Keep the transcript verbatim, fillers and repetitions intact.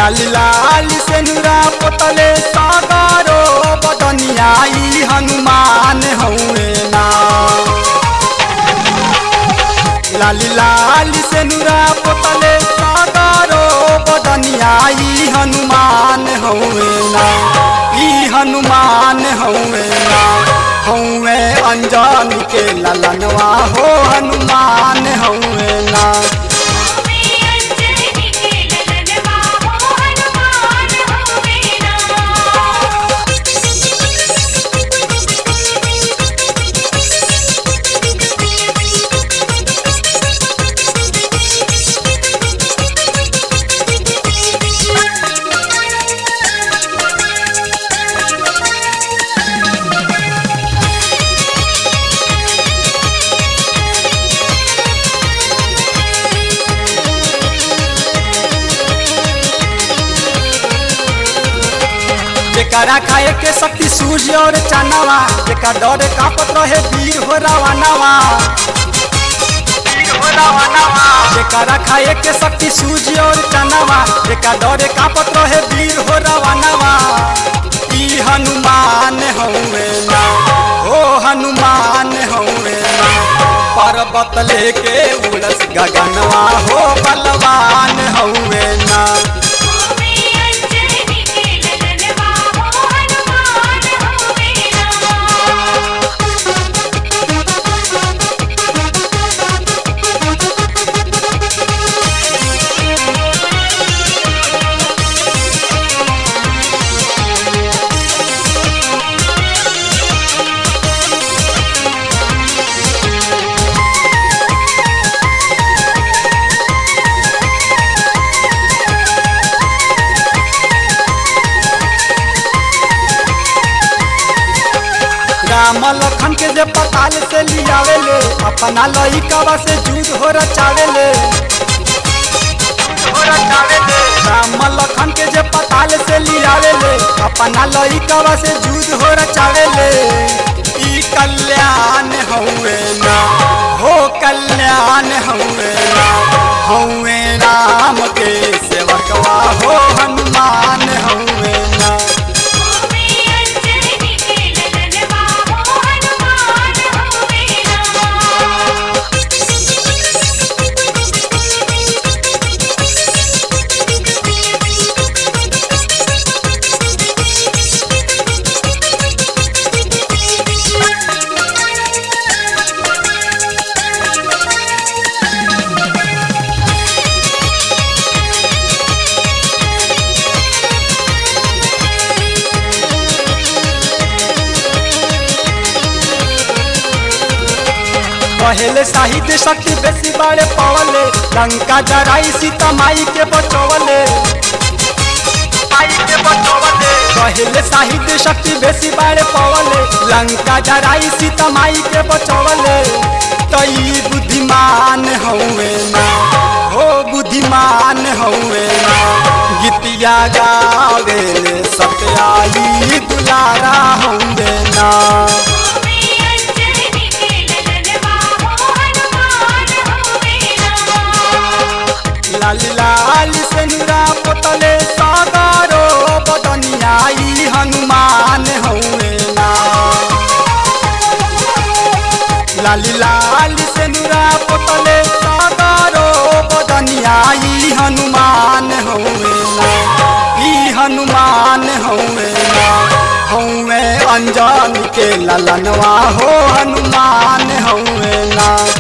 लाली लाली से नुरा पोतले सागरो बदनिया ई हनुमान हउए ना। लाली लाली से नुरा पोतले सागरो बदनिया ई हनुमान हउए ना। ई हनुमान हउए ना। हउए अंजनी के ललनवा हो हनुमान हउए ना। जेकरा खाए के शक्ति सूर्य और चनवा, जेका डर कापत रहे वीर हो रावणवा। जेकरा खाए के शक्ति सूर्य और चनवा, जेका डर कापत रहे वीर हो रावणवा। ई हनुमान हउए ना। ओ हनुमान हउए ना। पर्वत लेके उड़स गगनवा हो बलवान हउए ना। राम लखन के जे पताल से लियावेले, अपना लइकावा से जुद हो रचावेले। राम लखन के जे पताल से लियावेले, अपना लइकावा से जुद हो रचावेले। ई कल्याण हउए ना। हो कल्याण हउए ना। हउए राम के सेवकवा हो हनुमान हउए ना। पहले साहित्य शक्ति बेसी बड़े पवले, लंका जराई सीता माई के बचवले। पहले साहित्य शक्ति बेसी बड़े पवले, लंका जराई सीता माई के बचवले। तई बुद्धिमान हउए ना। हो बुद्धिमान हउए ना। गीतिया गावेले सत्याई दुलारा हउए ना। लाली लाली से नुरा पोतले सागरो बदनिया ई हनुमान हउए ना। लाली लाली से नुरा पोतले सागरो बदनिया ई हनुमान हउए ना। ई हनुमान हउए ना। हउए अंजनी के ललनवा हो हनुमान हउए ना।